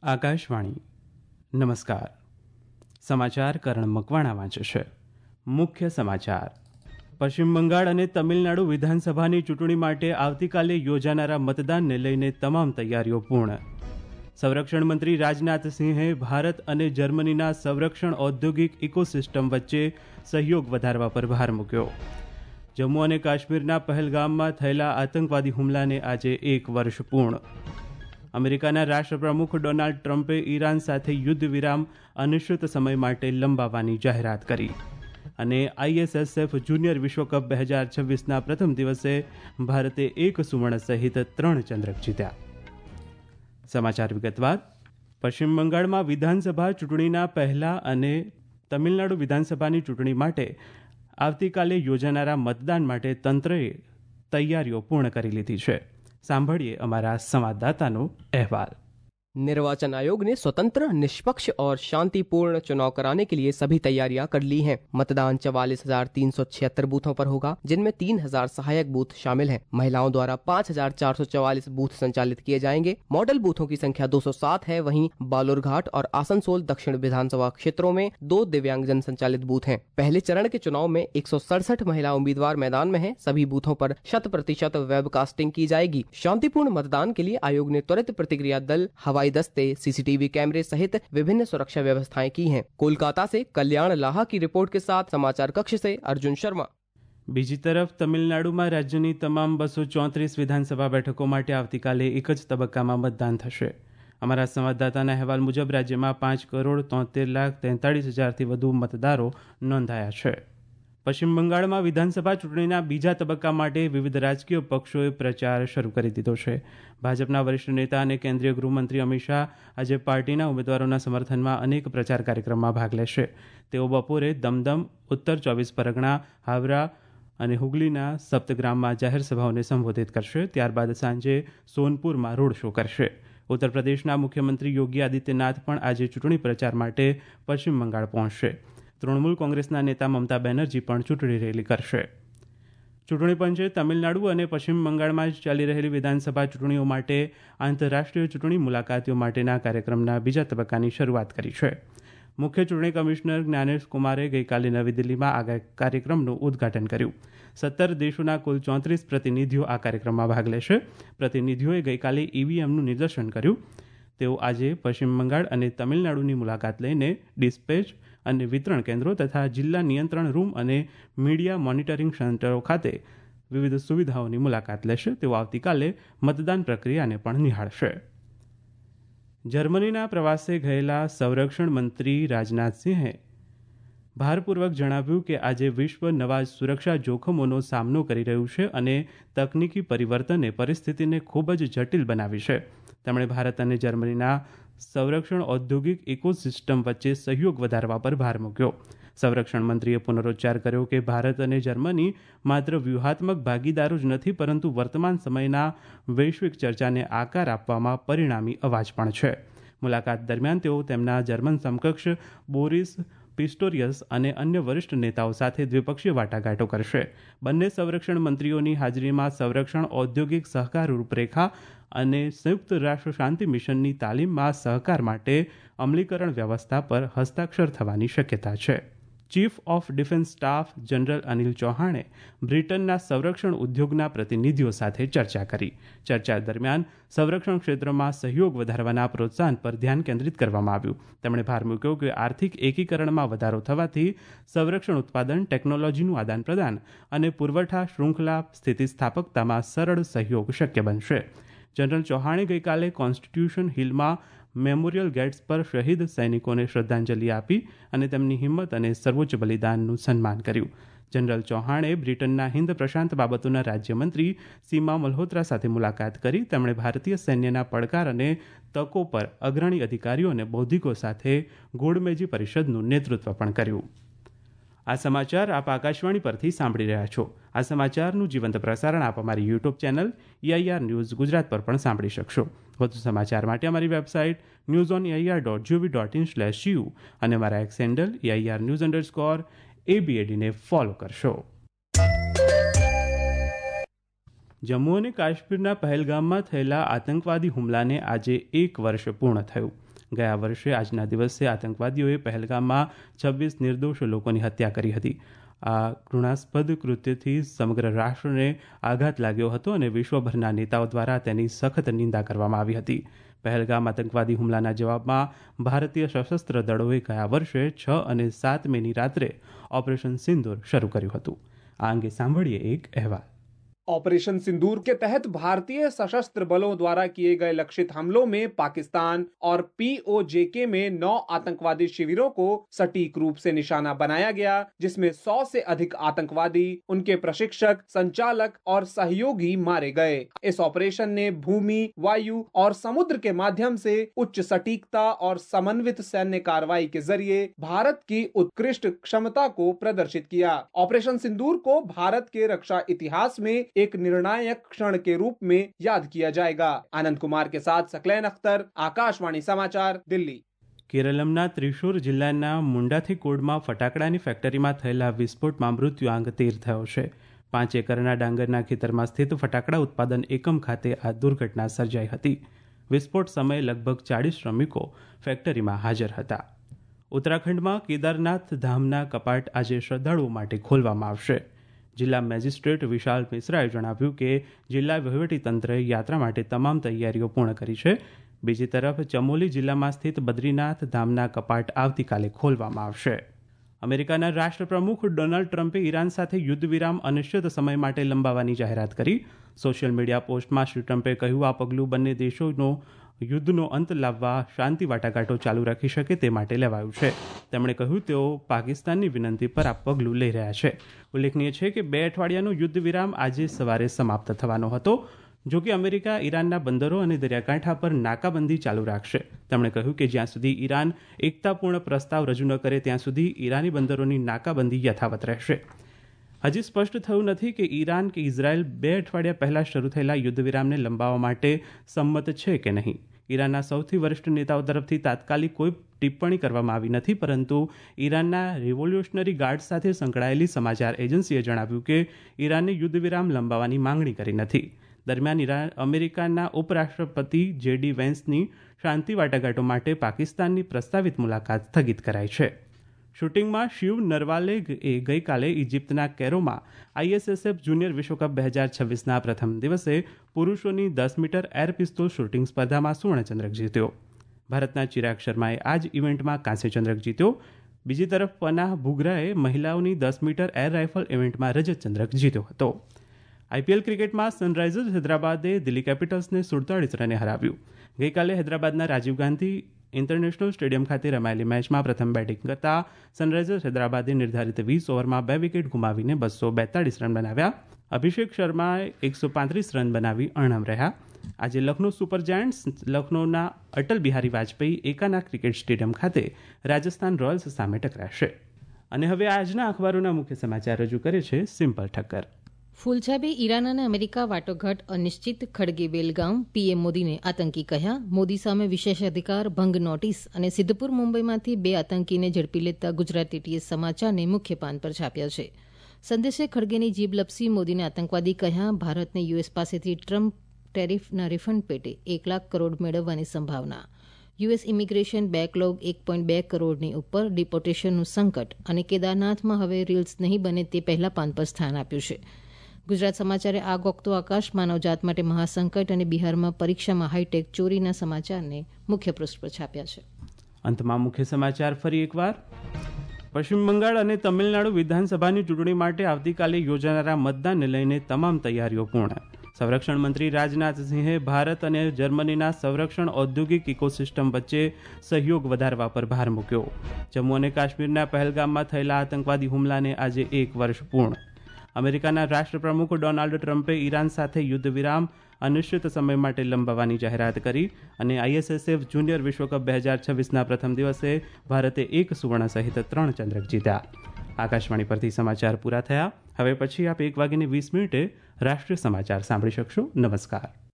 આકાશવાણી નમસ્કાર. સમાચાર કરણ મકવાણા વાંચે છે. મુખ્ય સમાચાર. પશ્ચિમ બંગાળ અને તમિલનાડુ વિધાનસભાની ચૂંટણી માટે આવતીકાલે યોજાનારા મતદાનને લઈને તમામ તૈયારીઓ પૂર્ણ. સંરક્ષણ મંત્રી રાજનાથસિંહે ભારત અને જર્મનીના સંરક્ષણ ઔદ્યોગિક ઇકોસિસ્ટમ વચ્ચે સહયોગ વધારવા પર ભાર મૂક્યો. જમ્મુ અને કાશ્મીરના પહેલગામમાં થયેલા આતંકવાદી હુમલાને આજે 1 વર્ષ પૂર્ણ. અમેરિકાના રાષ્ટ્રપ્રમુખ ડોનાલ્ડ ટ્રમ્પે ઈરાન સાથે યુદ્ધ વિરામ અનિશ્ચિત સમય માટે લંબાવવાની જાહેરાત કરી. અને ISSF જુનિયર વિશ્વકપ 2026ના પ્રથમ દિવસે ભારતે 1 સુવર્ણ સહિત 3 ચંદ્રક જીત્યા. સમાચાર વિગતવાર. પશ્ચિમ બંગાળમાં વિધાનસભા ચૂંટણીના પહેલા અને તમિલનાડુ વિધાનસભાની ચૂંટણી માટે આવતીકાલે યોજાનારા મતદાન માટે તંત્રએ તૈયારીઓ પૂર્ણ કરી લીધી છે. સાંભળીએ અમારા संवाददाताનો अहवाल. निर्वाचन आयोग ने स्वतंत्र, निष्पक्ष और शांतिपूर्ण चुनाव कराने के लिए सभी तैयारियां कर ली हैं। मतदान 44,376 बूथों पर होगा, जिनमें 3,000 सहायक बूथ शामिल हैं। महिलाओं द्वारा 5,444 बूथ संचालित किए जाएंगे। मॉडल बूथों की संख्या 207 है। वहीं बालूरघाट और आसनसोल दक्षिण विधानसभा क्षेत्रों में 2 दिव्यांगजन संचालित बूथ हैं। पहले चरण के चुनाव में 167 महिला उम्मीदवार मैदान में हैं। सभी बूथों पर 100% वेबकास्टिंग की जाएगी। शांतिपूर्ण मतदान के लिए आयोग ने त्वरित प्रतिक्रिया दल, हवाई दस्ते, CCTV कैमरे सहित विभिन्न सुरक्षा व्यवस्थाएं की हैं। कोलकाता से कल्याण लाहा की रिपोर्ट के साथ समाचार कक्ष से अर्जुन शर्मा. બીજી તરફ તમિલનાડુમાં રાજ્યની તમામ 234 વિધાનસભા બેઠકો માટે આવતીકાલે એક જ તબક્કામાં મતદાન થશે. અમારા સંવાદદાતાના અહેવાલ મુજબ રાજ્યમાં 5,73,43,000થી વધુ મતદારો નોંધાયા છે. પશ્ચિમ બંગાળમાં વિધાનસભા ચૂંટણીના બીજા તબક્કા માટે વિવિધ રાજકીય પક્ષોએ પ્રચાર શરૂ કરી દીધો છે. ભાજપના વરિષ્ઠ નેતા અને કેન્દ્રીય ગૃહમંત્રી અમિત શાહ આજે પાર્ટીના ઉમેદવારોના સમર્થનમાં અનેક પ્રચાર કાર્યક્રમમાં ભાગ લેશે. તેઓ બપોરે દમદમ, ઉત્તર 24 પરગણા, હાવરા અને હુગલીના સપ્તગ્રામમાં જાહેર સભાઓને સંબોધિત કરશે. ત્યારબાદ સાંજે સોનપુરમાં રોડ શો કરશે. ઉત્તર પ્રદેશના મુખ્યમંત્રી યોગી આદિત્યનાથ પણ આજે ચૂંટણી પ્રચાર માટે પશ્ચિમ બંગાળ પહોંચશે. તૃણમૂલ કોંગ્રેસના નેતા મમતા બેનર્જી પણ ચૂંટણી રેલી કરશે. ચૂંટણી પંચે તમિલનાડુ અને પશ્ચિમ બંગાળમાં ચાલી રહેલી વિધાનસભા ચૂંટણીઓ માટે આંતરરાષ્ટ્રીય ચૂંટણી મુલાકાતીઓ માટેના કાર્યક્રમના બીજા તબક્કાની શરૂઆત કરી છે. મુખ્ય ચૂંટણી કમિશનર જ્ઞાનેશ કુમારે ગઈકાલે નવી દિલ્હીમાં આ કાર્યક્રમનું ઉદ્ઘાટન કર્યું. 17 દેશોના કુલ 34 પ્રતિનિધિઓ આ કાર્યક્રમમાં ભાગ લેશે. પ્રતિનિધિઓએ ગઈકાલે EVMનું નિદર્શન કર્યું. તેઓ આજે પશ્ચિમ બંગાળ અને તમિલનાડુની મુલાકાત લઈને ડિસ્પેચ અને વિતરણ કેન્દ્રો તથા જિલ્લા નિયંત્રણ રૂમ અને મીડિયા મોનિટરિંગ સેન્ટરો ખાતે વિવિધ સુવિધાઓની મુલાકાત લેશે. તેઓ આવતીકાલે મતદાન પ્રક્રિયાને પણ નિહાળશે. જર્મનીના પ્રવાસે ગયેલા સંરક્ષણ મંત્રી રાજનાથસિંહે ભારપૂર્વક જણાવ્યું કે આજે વિશ્વ નવા સુરક્ષા જોખમોનો સામનો કરી રહ્યું છે અને તકનીકી પરિવર્તને પરિસ્થિતિને ખૂબ જ જટિલ બનાવી છે. તેમણે ભારત અને જર્મનીના સંરક્ષણ ઔદ્યોગિક ઇકોસિસ્ટમ વચ્ચે સહયોગ વધારવા પર ભાર મૂક્યો. સંરક્ષણ મંત્રીએ પુનરોચ્ચાર કર્યો કે ભારત અને જર્મની માત્ર વ્યૂહાત્મક ભાગીદારો જ નથી, પરંતુ વર્તમાન સમયના વૈશ્વિક ચર્ચાને આકાર આપવામાં પરિણામી અવાજ પણ છે. મુલાકાત દરમિયાન તેઓ તેમના જર્મન સમકક્ષ બોરિસ પિસ્ટોરિયસ અને અન્ય વરિષ્ઠ નેતાઓ સાથે દ્વિપક્ષીય વાટાઘાટો કરશે. બંને સંરક્ષણ મંત્રીઓની હાજરીમાં સંરક્ષણ ઔદ્યોગિક સહકાર રૂપરેખા અને સંયુક્ત રાષ્ટ્ર શાંતિ મિશનની તાલીમમાં સહકાર માટે અમલીકરણ વ્યવસ્થા પર હસ્તાક્ષર થવાની શક્યતા છે. Chief of defence staff general Anil ચૌહાણે બ્રિટનના સંરક્ષણ ઉદ્યોગના પ્રતિનિધિઓ સાથે ચર્ચા કરી. ચર્ચા દરમિયાન સંરક્ષણ ક્ષેત્રમાં સહયોગ વધારવાના પ્રોત્સાહન પર ધ્યાન કેન્દ્રિત કરવામાં આવ્યું. તેમણે ભાર મૂક્યો કે આર્થિક એકીકરણમાં વધારો થવાથી સંરક્ષણ ઉત્પાદન, ટેકનોલોજીનું આદાન પ્રદાન અને પુરવઠા શૃંખલા સ્થિતિસ્થાપકતામાં સરળ સહયોગ શક્ય બનશે. જનરલ ચૌહાણે ગઈકાલે કોન્સ્ટિટ્યુશન હિલમાં મેમોરિયલ ગેટ્સ પર શહીદ સૈનિકોને શ્રદ્ધાંજલિ આપી અને તેમની હિંમત અને સર્વોચ્ચ બલિદાનનું સન્માન કર્યું. જનરલ ચૌહાણે બ્રિટનના હિન્દ પ્રશાંત બાબતોના રાજ્યમંત્રી સીમા મલ્હોત્રા સાથે મુલાકાત કરી. તેમણે ભારતીય સૈન્યના પડકાર અને તકો પર અગ્રણી અધિકારીઓ અને બૌદ્ધિકો સાથે ગોળમેજી પરિષદનું નેતૃત્વ પણ કર્યું. આ સમાચાર આપ આકાશવાણી પરથી સાંભળી રહ્યા છો. આ સમાચારનું જીવંત પ્રસારણ આપ અમારી YouTube channel EIR news Gujarat પર પણ સાંભળી શકશો. વધુ સમાચાર માટે અમારી વેબસાઇટ newsoneir.gov.in/eu અને અમારા એક્સ હેન્ડલ EIR_ABAD ને ફોલો કરશો. જમ્મુ અને કાશ્મીરના પહેલગામમાં થયેલા આતંકવાદી હુમલાને આજે 1 વર્ષ પૂર્ણ થયું. ગયા વર્ષે આજના દિવસે આતંકવાદીઓએ પહેલગામમાં 26 નિર્દોષ લોકોની હત્યા કરી હતી. આ ઘૃણાસ્પદ કૃત્યથી સમગ્ર રાષ્ટ્રને આઘાત લાગ્યો હતો અને વિશ્વભરના નેતાઓ દ્વારા તેની સખત નિંદા કરવામાં આવી હતી. પહેલગામ આતંકવાદી હુમલાના જવાબમાં ભારતીય સશસ્ત્ર દળોએ ગયા વર્ષે 6 અને 7 મેની રાત્રે ऑपरेशन सिंदूर શરૂ કર્યું હતું. આ અંગે સાંભળીએ એક અહેવાલ. ऑपरेशन सिंदूर के तहत भारतीय सशस्त्र बलों द्वारा किए गए लक्षित हमलों में पाकिस्तान और POJK में 9 आतंकवादी शिविरों को सटीक रूप से निशाना बनाया गया, जिसमें 100 से अधिक आतंकवादी, उनके प्रशिक्षक, संचालक और सहयोगी मारे गए. इस ऑपरेशन ने भूमि, वायु और समुद्र के माध्यम से उच्च सटीकता और समन्वित सैन्य कार्रवाई के जरिए भारत की उत्कृष्ट क्षमता को प्रदर्शित किया. ऑपरेशन सिंदूर को भारत के रक्षा इतिहास में एक निर्णायक क्षण के रूप में याद किया जाएगा. आनंद कुमार के साथ सकलैन अख्तर, आकाशवाणी समाचार, दिल्ली. કેરળમના ત્રિશુર જિલ્લાના મુંડાથીકોડમાં ફટાકડાની ફેક્ટરીમાં થયેલા વિસ્ફોટમાં મૃત્યુઆંક 13 થયો છે. 5 એકરના ડાંગરના ખેતરમાં સ્થિત ફટાકડા ઉત્પાદન એકમ ખાતે આ દુર્ઘટના સર્જાઈ હતી. વિસ્ફોટ સમયે લગભગ 40 શ્રમિકો ફેક્ટરીમાં હાજર હતા. ઉત્તરાખંડમાં કેદારનાથ ધામના કપાટ આજે શ્રદ્ધાળુઓ માટે ખોલવામાં આવશે. જિલ્લા મેજિસ્ટ્રેટ વિશાલ મિશ્રાએ જણાવ્યું કે જિલ્લા વહીવટીતંત્રએ યાત્રા માટે તમામ તૈયારીઓ પૂર્ણ કરી છે. બીજી તરફ ચમોલી જિલ્લામાં સ્થિત બદ્રીનાથ ધામના કપાટ આવતીકાલે ખોલવામાં આવશે. અમેરિકાના રાષ્ટ્રપ્રમુખ ડોનાલ્ડ ટ્રમ્પે ઈરાન સાથે યુદ્ધ વિરામ અનિશ્ચિત સમય માટે લંબાવવાની જાહેરાત કરી. સોશિયલ મીડિયા પોસ્ટમાં શ્રી ટ્રમ્પે કહ્યું, આ પગલું બંને દેશોનો યુદ્ધનો અંત લાવવા શાંતિ વાટાઘાટો ચાલુ રાખી શકે તે માટે લેવાયું છે. તેમણે કહ્યું તેઓ પાકિસ્તાનની વિનંતી પર આ પગલું લઈ રહ્યા છે. ઉલ્લેખનીય છે કે 2 અઠવાડિયાનો યુદ્ધ વિરામ આજે સવારે સમાપ્ત થવાનો હતો. જો કે અમેરિકા ઈરાનના બંદરો અને દરિયાકાંઠા પર નાકાબંધી ચાલુ રાખશે. તેમણે કહ્યું કે જ્યાં સુધી ઈરાન એકતાપૂર્ણ પ્રસ્તાવ રજૂ ન કરે ત્યાં સુધી ઈરાની બંદરોની નાકાબંધી યથાવત રહેશે. હજી સ્પષ્ટ થયું નથી કે ઈરાન કે ઇઝરાયલ 2 અઠવાડિયા પહેલા શરૂ થયેલા યુદ્ધ વિરામને લંબાવવા માટે સંમત છે કે નહીં. ઈરાનના સૌથી વરિષ્ઠ નેતાઓ તરફથી તાત્કાલિક કોઈ ટિપ્પણી કરવામાં આવી નથી, પરંતુ ઈરાનના રિવોલ્યુશનરી ગાર્ડ સાથે સંકળાયેલી સમાચાર એજન્સીએ જણાવ્યું કે ઈરાને યુદ્ધ વિરામ લંબાવવાની માંગણી કરી નથી. દરમિયાન અમેરિકાના ઉપરાષ્ટ્રપતિ JD વેન્સની શાંતિ વાટાઘાટો માટે પાકિસ્તાનની પ્રસ્તાવિત મુલાકાત સ્થગિત કરાઈ છે. શૂટિંગમાં શિવ નરવાલેએ ગઈકાલે ઇજિપ્તના કેરોમાં ISSF જુનિયર વિશ્વકપ 2026ના પ્રથમ દિવસે પુરુષોની 10 મીટર એર પિસ્તોલ શૂટિંગ સ્પર્ધામાં સુવર્ણચંદ્રક જીત્યો. ભારતના ચિરાગ શર્માએ આ જ ઇવેન્ટમાં કાંસ્યચંદ્રક જીત્યો. બીજી તરફ પનાહ બુગરાએ મહિલાઓની 10 મીટર એર રાઇફલ ઇવેન્ટમાં રજતચંદ્રક જીત્યો હતો. IPL ક્રિકેટમાં સનરાઇઝર્સ હૈદરાબાદે દિલ્હી કેપિટલ્સને 47 રને હરાવ્યું. ગઈકાલે હૈદરાબાદના રાજીવ ગાંધી ઇન્ટરનેશનલ સ્ટેડિયમ ખાતે રમાયેલી મેચમાં પ્રથમ બેટિંગ કરતા સનરાઇઝર્સ હૈદરાબાદે નિર્ધારિત 20 ઓવરમાં 2 વિકેટ ગુમાવીને 242 રન બનાવ્યા. અભિષેક શર્માએ 135 રન બનાવી અણનમ રહ્યા. આજે લખનૌ સુપર જાયન્ટ્સ લખનૌના અટલ બિહારી વાજપેયી એકાના ક્રિકેટ સ્ટેડિયમ ખાતે રાજસ્થાન રોયલ્સ સામે ટકરાશે. અને હવે આજના અખબારોના મુખ્ય સમાચાર રજૂ કરે છે સિમ્પલ ઠક્કર. ફૂલછાબે ઈરાન અને અમેરિકા વાટાઘાટ અનિશ્ચિત, ખડગે બેલગામ, PM મોદીને આતંકી કહ્યા, મોદી સામે વિશેષાધિકાર ભંગ નોટિસ અને સિદ્ધપુર મુંબઈમાંથી 2 આતંકીને ઝડપી લેતા ગુજરાતી TS સમાચારને મુખ્ય પાન પર છાપ્યા છે. સંદેશે ખડગેની જીભ લપસી, મોદીને આતંકવાદી કહ્યા, ભારતને US પાસેથી ટ્રમ્પ ટેરિફના રિફંડ પેટે 1 લાખ કરોડ મેળવવાની સંભાવના. US ઇમિગ્રેશન બેકલોગ 1.2 કરોડની ઉપર, ડિપોર્ટેશનનું સંકટ અને કેદારનાથમાં હવે રીલ્સ નહીં બને તે પહેલા પાન પર સ્થાન આપ્યું છે. ગુજરાત સમાચારે આગ ઓકતો આકાશ, માનવજાત માટે મહાસંકટ અને બિહારમાં પરીક્ષામાં હાઈટેક ચોરીના સમાચારને મુખ્ય પૃષ્ઠ પર છાપ્યા છે. અંતમાં મુખ્ય સમાચાર ફરી એકવાર. પશ્ચિમ બંગાળ અને તમિલનાડુ વિધાનસભાની ચૂંટણી માટે આવતીકાલે યોજાનારા મતદાનને લઈને તમામ તૈયારીઓ પૂર્ણ. સંરક્ષણ મંત્રી રાજનાથસિંહે ભારત અને જર્મનીના સંરક્ષણ ઔદ્યોગિક ઇકોસિસ્ટમ વચ્ચે સહયોગ વધારવા પર ભાર મૂક્યો. જમ્મુ અને કાશ્મીરના પહેલગામમાં થયેલા આતંકવાદી હુમલાને આજે 1 વર્ષ પૂર્ણ. અમેરિકાના રાષ્ટ્રપ્રમુખ ડોનાલ્ડ ટ્રમ્પે ઈરાન સાથે યુદ્ધ વિરામ અનિશ્ચિત સમય માટે લંબાવવાની જાહેરાત કરી. અને ISSF જુનિયર વિશ્વકપ 2026ના પ્રથમ દિવસે ભારતે 1 સુવર્ણ સહિત 3 ચંદ્રક જીત્યા. આકાશવાણી પરથી સમાચાર પૂરા થયા. હવે પછી આપ 1:20 રાષ્ટ્રીય સમાચાર સાંભળી શકશો. નમસ્કાર.